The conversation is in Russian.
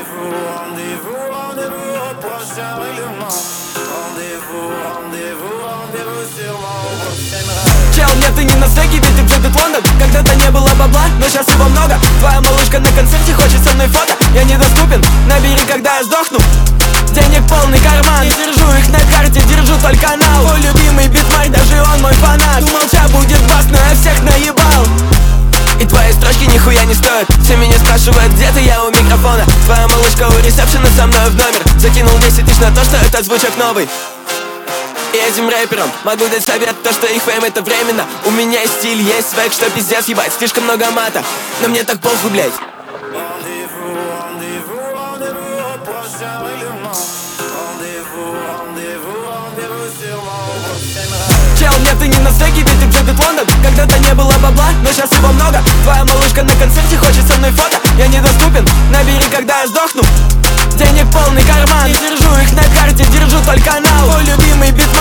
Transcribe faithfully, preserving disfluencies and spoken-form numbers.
Rendez-vous, rendez-vous, rendez-vous au prochain règlement. Rendez-vous, rendez-vous, rendez-vous sûrement au prochain rêve. Чел, нет, ты не на стейке, ведь ты Джеффит Лондон. Когда-то не было бабла, но сейчас его много. Твоя малышка на концерте хочет со мной фото. Я недоступен, набери, когда я сдохну. Денег полный карман, не держу их на карте, держу только нал. Твой любимый битмарь, даже он мой фанат. Думал, ча будет бас, но я всех наебал. И твои строчки нихуя не стоят. Все меня спрашивают, где ты, я у микрофона. Твоя малышка у ресепшена со мной в номер. Закинул десять тысяч на то, что этот звучок новый. И этим рэперам могу дать совет, то, что их фейм это временно. У меня есть стиль, есть свек, что пиздец ебать, слишком много мата. Но мне так похуй, блядь. Rendez-vous, rendez-vous, rendez-vous au prochain règlement. Rendez-vous, rendez-vous, rendez-vous sûrement au prochain rêve. Чел, нет, ты не на стейке, ведь ты Джеффит Лондон. Когда-то не было бабла, но сейчас его много. Твоя малышка на концерте хочет со мной фото. Я недоступен, набери, когда я сдохну. Денег полный карман, не держу их на карте, держу только нал. Твой любимый бит